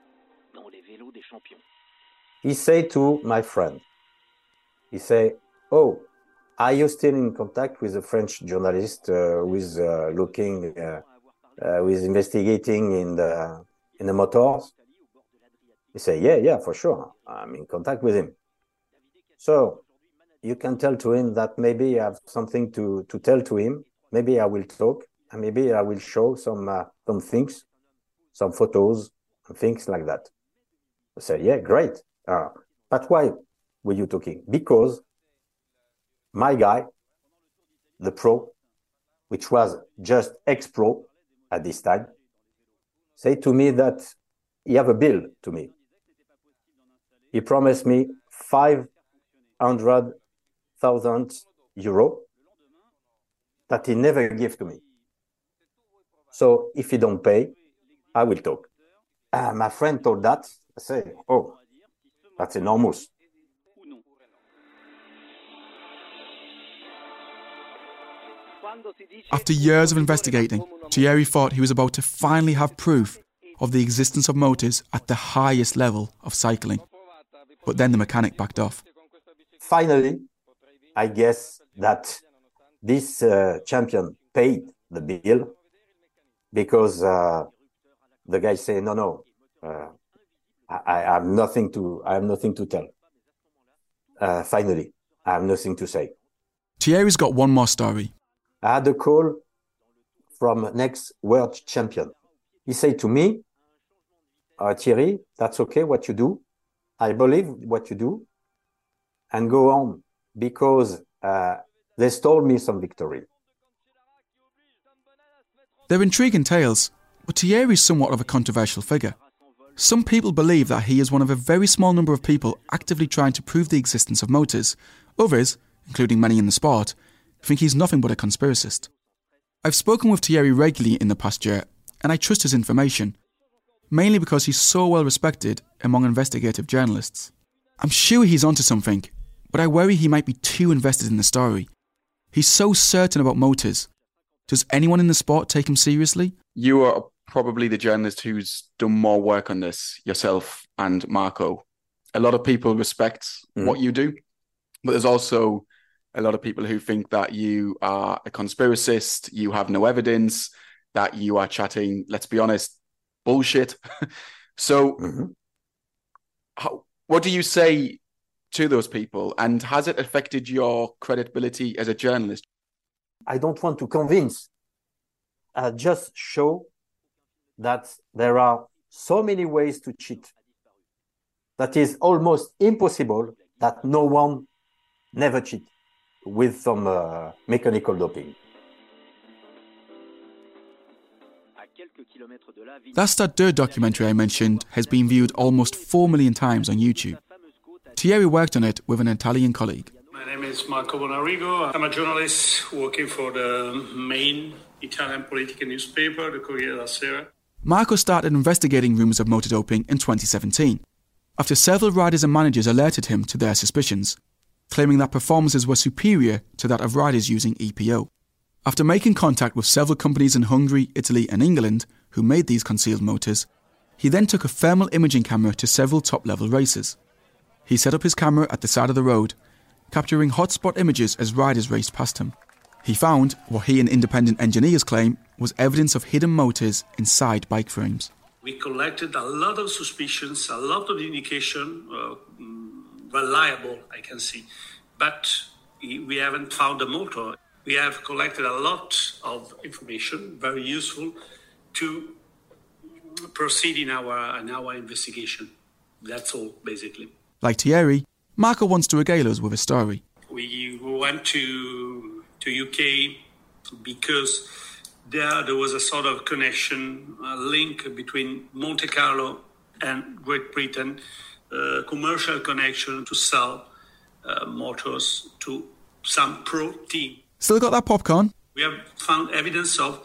He said to my friend, he said, oh, are you still in contact with a French journalist uh, who is uh, looking, uh, uh, who is investigating in the, in the motors? He said, yeah, yeah, for sure. I'm in contact with him. So you can tell to him that maybe I have something to, to tell to him. Maybe I will talk. And maybe I will show some uh, some things, some photos, and things like that. I say, yeah, great. Uh, but why were you talking? Because my guy, the pro, which was just ex-pro at this time, said to me that he have a bill to me. He promised me five hundred thousand euro that he never give to me. So if he don't pay, I will talk. Uh, my friend told that. I say, oh, that's enormous. After years of investigating, Thierry thought he was about to finally have proof of the existence of motors at the highest level of cycling. But then the mechanic backed off. Finally, I guess that this uh, champion paid the bill because uh, the guy said, no, no, uh, I, I have nothing to, I have nothing to tell. Uh, finally, I have nothing to say. Thierry's got one more story. I had a call from next world champion. He said to me, uh, Thierry, that's okay what you do. I believe what you do and go on because uh, they stole me some victory. They're intriguing tales, but Thierry's somewhat of a controversial figure. Some people believe that he is one of a very small number of people actively trying to prove the existence of motors. Others, including many in the sport, think he's nothing but a conspiracist. I've spoken with Thierry regularly in the past year, and I trust his information, mainly because he's so well respected among investigative journalists. I'm sure he's onto something, but I worry he might be too invested in the story. He's so certain about motors. Does anyone in the sport take him seriously? You are probably the journalist who's done more work on this, yourself and Marco. A lot of people respect mm. what you do, but there's also a lot of people who think that you are a conspiracist, you have no evidence, that you are chatting, let's be honest, bullshit. So mm-hmm. how, what do you say to those people? And has it affected your credibility as a journalist? I don't want to convince. I just show that there are so many ways to cheat that is almost impossible that no one never cheat with some uh, mechanical doping. That Stade deux documentary I mentioned has been viewed almost four million times on YouTube. Thierry worked on it with an Italian colleague. My name is Marco Bonarigo. I'm a journalist working for the main Italian political newspaper, the Corriere della Sera. Marco started investigating rumours of motor doping in twenty seventeen, after several riders and managers alerted him to their suspicions, claiming that performances were superior to that of riders using E P O. After making contact with several companies in Hungary, Italy and England who made these concealed motors, he then took a thermal imaging camera to several top-level races. He set up his camera at the side of the road, capturing hotspot images as riders raced past him. He found what he and independent engineers claim was evidence of hidden motors inside bike frames. We collected a lot of suspicions, a lot of indication, uh, reliable, I can see, but we haven't found a motor. We have collected a lot of information, very useful, to proceed in our, in our investigation. That's all, basically. Like Thierry, Marco wants to regale us with a story. We went to to U K because there there was a sort of connection, a link between Monte Carlo and Great Britain, a commercial connection to sell uh, motors to some pro team. Still got that popcorn? We have found evidence of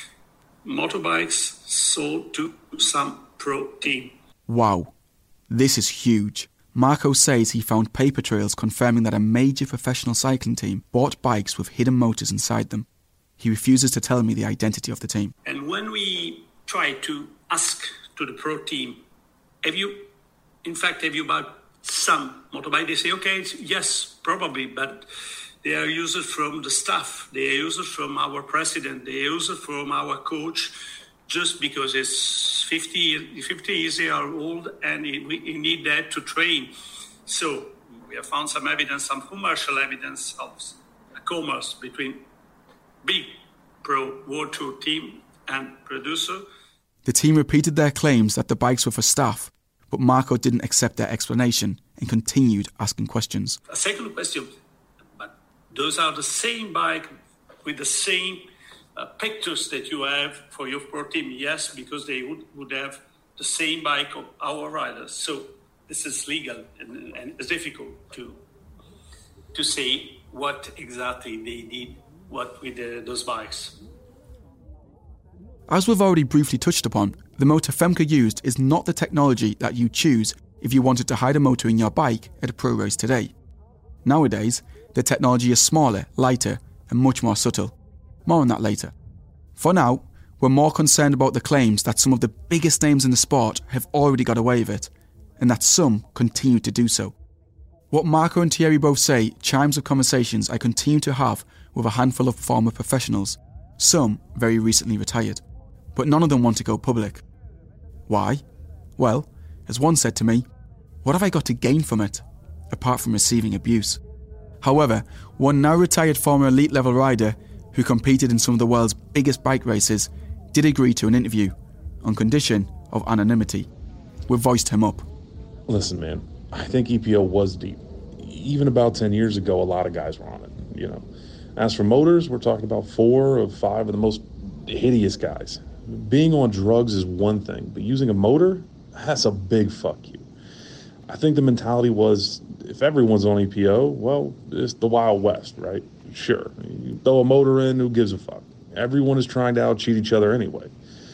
motorbikes sold to some pro team. Wow, this is huge. Marco says he found paper trails confirming that a major professional cycling team bought bikes with hidden motors inside them. He refuses to tell me the identity of the team. And when we try to ask to the pro team, have you, in fact, have you bought some motorbike? They say, okay, yes, probably, but they are used from the staff. They are used from our president. They are used from our coach, just because it's fifty, fifty years old and we need that to train. So we have found some evidence, some commercial evidence of a commerce between big pro World Tour team and producer. The team repeated their claims that the bikes were for staff, but Marco didn't accept their explanation and continued asking questions. A second question, but those are the same bike with the same uh, pictures that you have for your pro team, yes, because they would, would have the same bike of our riders. So this is legal, and, and it's difficult to to say what exactly they did, what with the, those bikes. As we've already briefly touched upon, the motor Femke used is not the technology that you choose if you wanted to hide a motor in your bike at a pro race today. Nowadays, the technology is smaller, lighter, and much more subtle. More on that later. For now, we're more concerned about the claims that some of the biggest names in the sport have already got away with it, and that some continue to do so. What Marco and Thierry both say chimes with conversations I continue to have with a handful of former professionals, some very recently retired. But none of them want to go public. Why? Well, as one said to me, what have I got to gain from it, apart from receiving abuse? However, one now retired former elite level rider who competed in some of the world's biggest bike races did agree to an interview, on condition of anonymity. We've voiced him up. Listen, man, I think E P O was deep. Even about ten years ago, a lot of guys were on it, you know. As for motors, we're talking about four of five of the most hideous guys. Being on drugs is one thing, but using a motor, that's a big fuck you. I think the mentality was, if everyone's on E P O, well, it's the Wild West, right? Sure, you throw a motor in, who gives a fuck? Everyone is trying to out-cheat each other anyway.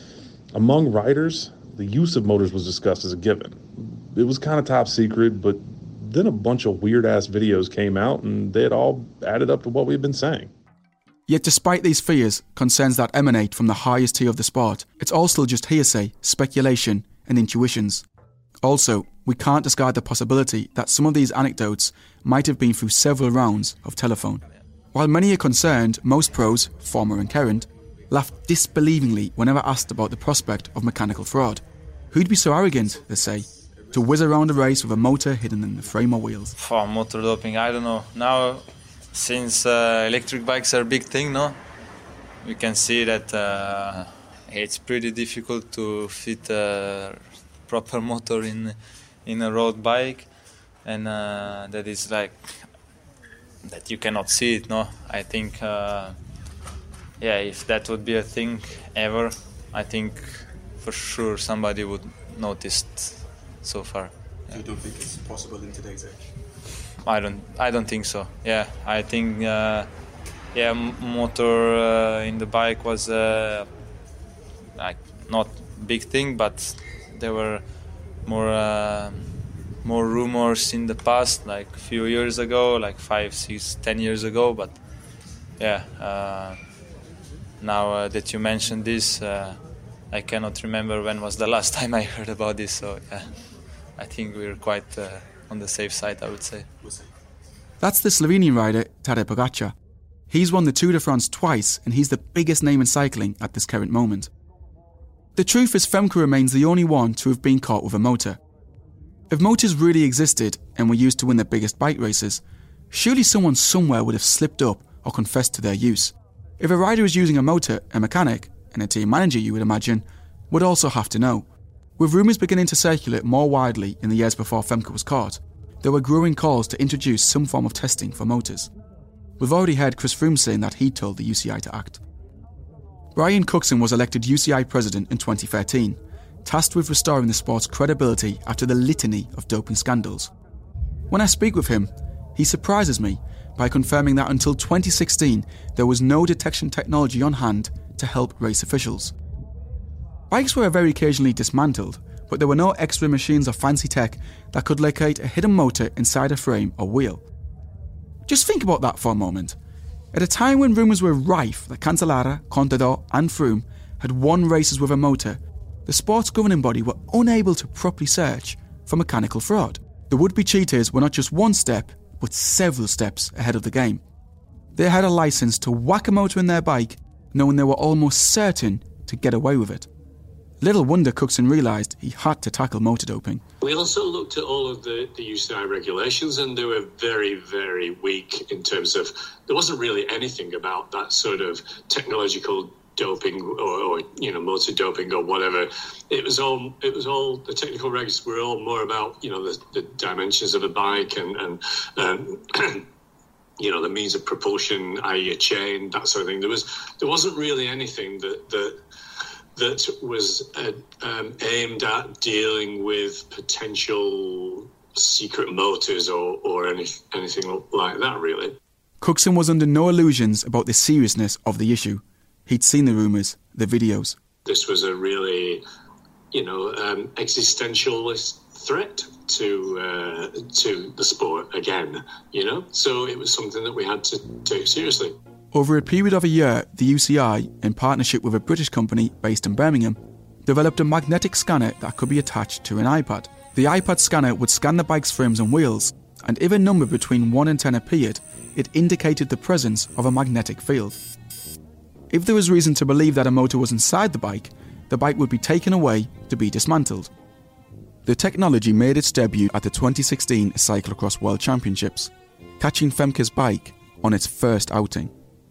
Among riders, the use of motors was discussed as a given. It was kind of top secret, but then a bunch of weird-ass videos came out, and they had all added up to what we've been saying. Yet despite these fears, concerns that emanate from the highest tier of the sport, it's all still just hearsay, speculation, and intuitions. Also, we can't discard the possibility that some of these anecdotes might have been through several rounds of telephone. While many are concerned, most pros, former and current, laugh disbelievingly whenever asked about the prospect of mechanical fraud. Who'd be so arrogant, they say, to whiz around a race with a motor hidden in the frame or wheels? For motor doping, I don't know. Now, since uh, electric bikes are a big thing, no? We can see that uh, it's pretty difficult to fit a proper motor in in a road bike, and uh, that is like that you cannot see it, no? I think, uh, yeah, if that would be a thing ever, I think for sure somebody would notice it so far. You don't think it's possible in today's age? I don't. I don't think so. Yeah, I think. Uh, yeah, motor uh, in the bike was uh, like not big thing, but there were more uh, more rumors in the past, like a few years ago, like five, six, ten years ago. But yeah, uh, now uh, that you mentioned this, uh, I cannot remember when was the last time I heard about this. So yeah, I think we're quite. Uh, on the safe side, I would say. That's the Slovenian rider Tadej Pogačar. He's won the Tour de France twice, and he's the biggest name in cycling at this current moment. The truth is, Femke remains the only one to have been caught with a motor. If motors really existed and were used to win the biggest bike races, surely someone somewhere would have slipped up or confessed to their use. If a rider is using a motor, a mechanic, and a team manager, you would imagine, would also have to know. With rumours beginning to circulate more widely in the years before Femke was caught, there were growing calls to introduce some form of testing for motors. We've already heard Chris Froome saying that he told the U C I to act. Brian Cookson was elected U C I president in twenty thirteen, tasked with restoring the sport's credibility after the litany of doping scandals. When I speak with him, he surprises me by confirming that until twenty sixteen there was no detection technology on hand to help race officials. Bikes were very occasionally dismantled, but there were no X-ray machines or fancy tech that could locate a hidden motor inside a frame or wheel. Just think about that for a moment. At a time when rumours were rife that Cancellara, Contador and Froome had won races with a motor, the sport's governing body were unable to properly search for mechanical fraud. The would-be cheaters were not just one step, but several steps ahead of the game. They had a licence to whack a motor in their bike, knowing they were almost certain to get away with it. Little wonder Cookson realised he had to tackle motor doping. We also looked at all of the, the U C I regulations, and they were very, very weak in terms of, there wasn't really anything about that sort of technological doping or, or you know, motor doping or whatever. It was all, it was all, the technical regs were all more about, you know, the, the dimensions of a bike and, and um, you know, the means of propulsion, that is a chain, that sort of thing. There was there wasn't really anything that that that was uh, um, aimed at dealing with potential secret motors or or any, anything like that, really. Cookson was under no illusions about the seriousness of the issue. He'd seen the rumours, the videos. This was a really, you know, um, existentialist threat to uh, to the sport again, you know? So it was something that we had to take seriously. Over a period of a year, the U C I, in partnership with a British company based in Birmingham, developed a magnetic scanner that could be attached to an iPad. The iPad scanner would scan the bike's frames and wheels, and if a number between one and ten appeared, it indicated the presence of a magnetic field. If there was reason to believe that a motor was inside the bike, the bike would be taken away to be dismantled. The technology made its debut at the twenty sixteen Cyclocross World Championships, catching Femke's bike on its first outing.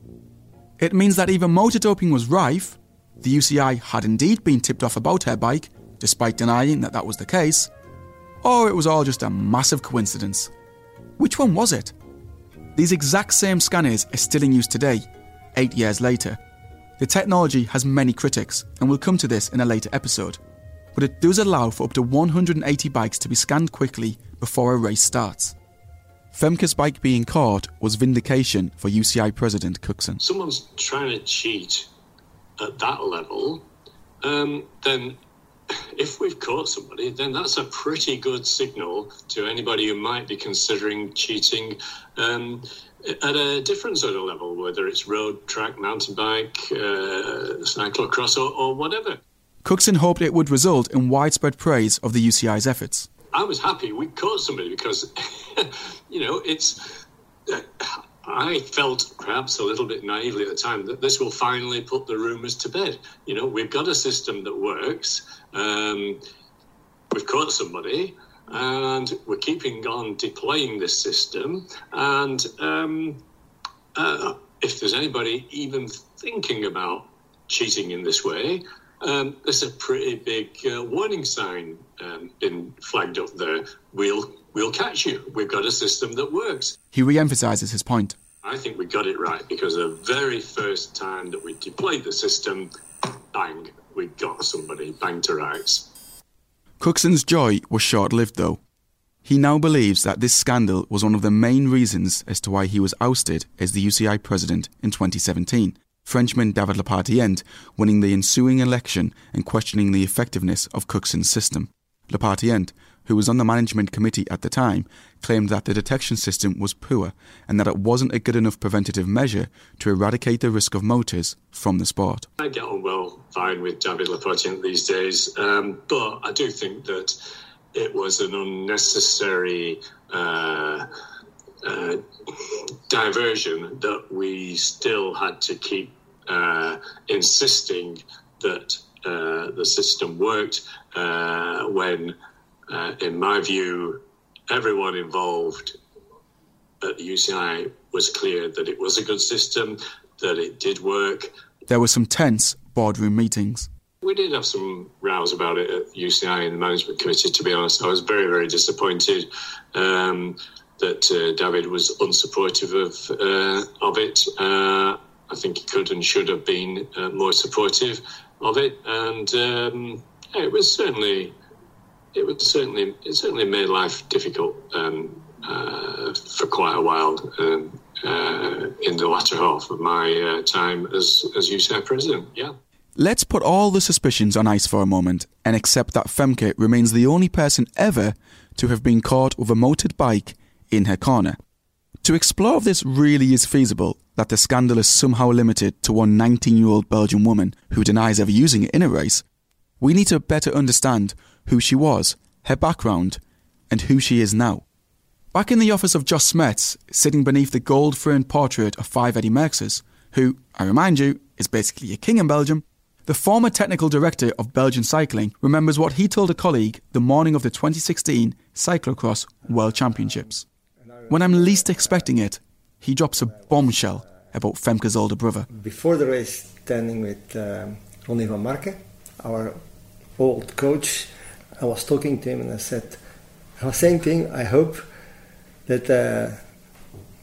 It means that either motor doping was rife, the U C I had indeed been tipped off about her bike, despite denying that that was the case, or it was all just a massive coincidence. Which one was it? These exact same scanners are still in use today, eight years later. The technology has many critics, and we'll come to this in a later episode, but it does allow for up to one hundred eighty bikes to be scanned quickly before a race starts. Femke's bike being caught was vindication for U C I President Cookson. Someone's trying to cheat at that level, um, then if we've caught somebody, then that's a pretty good signal to anybody who might be considering cheating um, at a different sort of level, whether it's road, track, mountain bike, uh, cyclocross or, or whatever. Cookson hoped it would result in widespread praise of the U C I's efforts. I was happy we caught somebody because, you know, it's... Uh, I felt perhaps a little bit naively at the time that this will finally put the rumours to bed. You know, we've got a system that works. Um, we've caught somebody and we're keeping on deploying this system. And um, uh, if there's anybody even thinking about cheating in this way, um, there's a pretty big uh, warning sign um, been flagged up there. We'll We'll catch you. We've got a system that works. He re-emphasises his point. I think we got it right because the very first time that we deployed the system, bang, we got somebody, bang to rights. Cookson's joy was short-lived though. He now believes that this scandal was one of the main reasons as to why he was ousted as the U C I president in twenty seventeen. Frenchman David Lepartient winning the ensuing election and questioning the effectiveness of Cookson's system. Lepartient, who was on the management committee at the time, claimed that the detection system was poor and that it wasn't a good enough preventative measure to eradicate the risk of motors from the sport. I get on well fine with David Lepartient these days, um, but I do think that it was an unnecessary uh, uh, diversion that we still had to keep uh, insisting that uh, the system worked uh, when Uh, in my view, everyone involved at the U C I was clear that it was a good system, that it did work. There were some tense boardroom meetings. We did have some rows about it at the U C I and the management committee, to be honest. I was very, very disappointed um, that uh, David was unsupportive of, uh, of it. Uh, I think he could and should have been uh, more supportive of it. And um, it was certainly... It was certainly it certainly made life difficult um, uh, for quite a while um, uh, in the latter half of my uh, time as as U C I president. Yeah. Let's put all the suspicions on ice for a moment and accept that Femke remains the only person ever to have been caught with a motored bike in her corner. To explore if this really is feasible, that the scandal is somehow limited to one nineteen-year-old Belgian woman who denies ever using it in a race, we need to better understand who she was, her background, and who she is now. Back in the office of Jos Smets, sitting beneath the gold-framed portrait of five Eddy Merckx's, who, I remind you, is basically a king in Belgium, the former technical director of Belgian Cycling remembers what he told a colleague the morning of the twenty sixteen Cyclocross World Championships. When I'm least expecting it, he drops a bombshell about Femke's older brother. Before the race, standing with um, Ronnie van Marke, our old coach, I was talking to him and I said, I was saying to him, I hope that uh,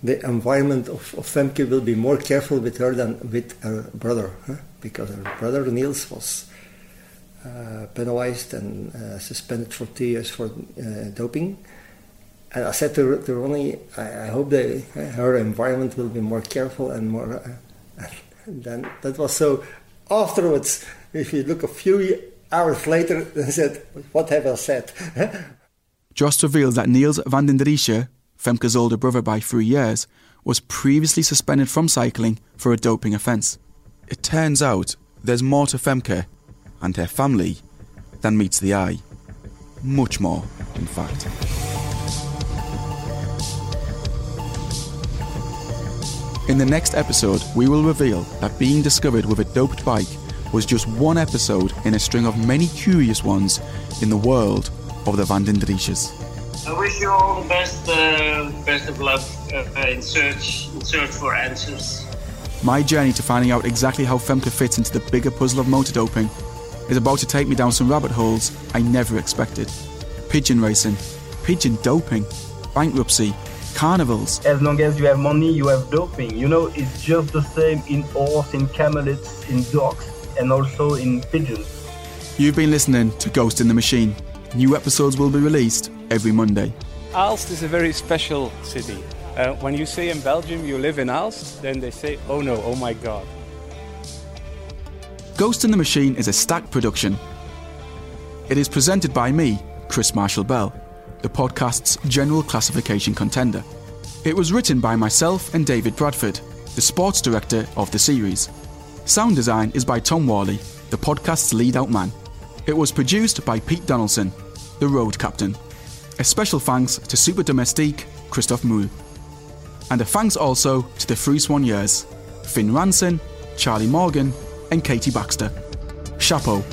the environment of, of Femke will be more careful with her than with her brother, huh? Because her brother Niels was uh, penalized and uh, suspended for two years for uh, doping. And I said to, to Ronnie, I, I hope they, uh, her environment will be more careful and more... Uh, and then that was so... Afterwards, if you look a few hours later, they said, what have I said? Jost reveals that Niels van den Driesche, Femke's older brother by three years, was previously suspended from cycling for a doping offence. It turns out there's more to Femke and her family than meets the eye. Much more, in fact. In the next episode, we will reveal that being discovered with a doped bike was just one episode in a string of many curious ones in the world of the Van den Driesches. I wish you all the best, uh, best of luck uh, in search, in search for answers. My journey to finding out exactly how Femke fits into the bigger puzzle of motor doping is about to take me down some rabbit holes I never expected. Pigeon racing, pigeon doping, bankruptcy, carnivals. As long as you have money, you have doping. You know, it's just the same in horse, in camelids, in dogs, and also in pigeons. You've been listening to Ghost in the Machine. New episodes will be released every Monday. Aalst is a very special city. Uh, when you say in Belgium you live in Aalst, then they say, oh no, oh my God. Ghost in the Machine is a Stack production. It is presented by me, Chris Marshall-Bell, the podcast's general classification contender. It was written by myself and David Bradford, the sports director of the series. Sound design is by Tom Worley, the podcast's lead-out man. It was produced by Pete Donaldson, the road captain. A special thanks to Super Domestique, Christophe Moule. And a thanks also to the Three Swan Years, Finn Ranson, Charlie Morgan and Katie Baxter. Chapeau.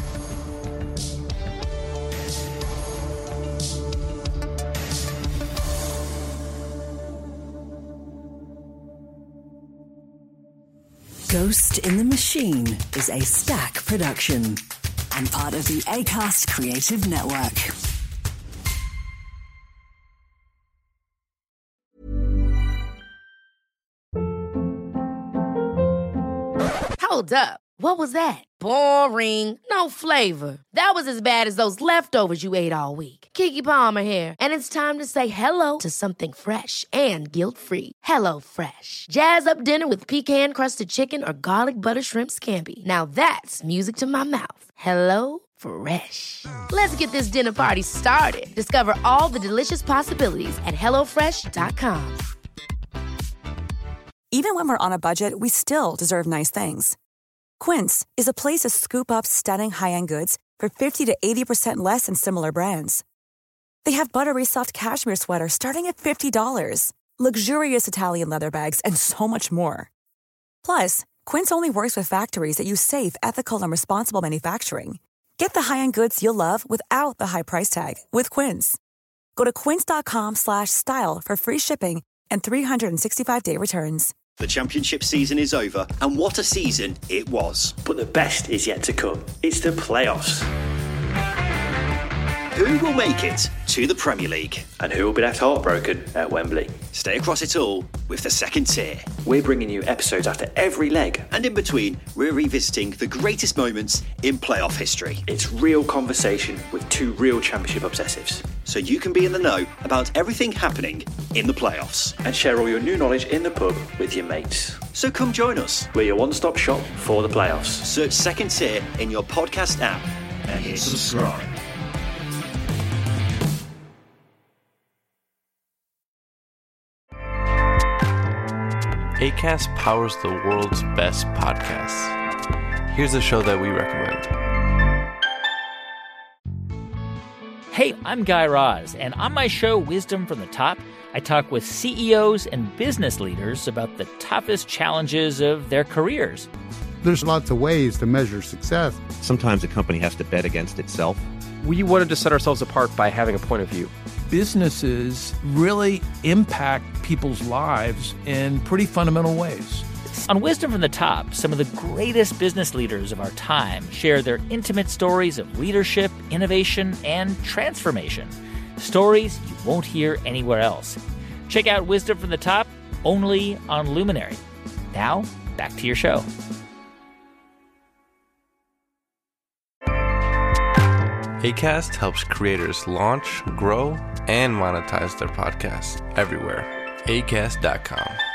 Ghost in the Machine is a Stack production and part of the Acast Creative Network. Hold up. What was that? Boring. No flavor. That was as bad as those leftovers you ate all week. Keke Palmer here, and it's time to say hello to something fresh and guilt-free. Hello Fresh. Jazz up dinner with pecan-crusted chicken or garlic butter shrimp scampi. Now that's music to my mouth. Hello Fresh. Let's get this dinner party started. Discover all the delicious possibilities at hello fresh dot com. Even when we're on a budget, we still deserve nice things. Quince is a place to scoop up stunning high-end goods for fifty to eighty percent less than similar brands. They have buttery soft cashmere sweaters starting at fifty dollars, luxurious Italian leather bags, and so much more. Plus, Quince only works with factories that use safe, ethical, and responsible manufacturing. Get the high-end goods you'll love without the high price tag with Quince. Go to quince.com slash style for free shipping and three sixty-five day returns. The championship season is over, and what a season it was. But the best is yet to come. It's the playoffs. Who will make it to the Premier League? And who will be left heartbroken at Wembley? Stay across it all with the Second Tier. We're bringing you episodes after every leg. And in between, we're revisiting the greatest moments in playoff history. It's real conversation with two real championship obsessives. So you can be in the know about everything happening in the playoffs. And share all your new knowledge in the pub with your mates. So come join us. We're your one-stop shop for the playoffs. Search Second Tier in your podcast app and hit subscribe. Acast powers the world's best podcasts. Here's a show that we recommend. Hey, I'm Guy Raz, and on my show, Wisdom from the Top, I talk with C E Os and business leaders about the toughest challenges of their careers. There's lots of ways to measure success. Sometimes a company has to bet against itself. We wanted to set ourselves apart by having a point of view. Businesses really impact people's lives in pretty fundamental ways. On Wisdom from the Top, some of the greatest business leaders of our time share their intimate stories of leadership, innovation, and transformation. Stories you won't hear anywhere else. Check out Wisdom from the Top only on Luminary. Now, back to your show. Acast helps creators launch, grow, and monetize their podcasts everywhere. acast dot com.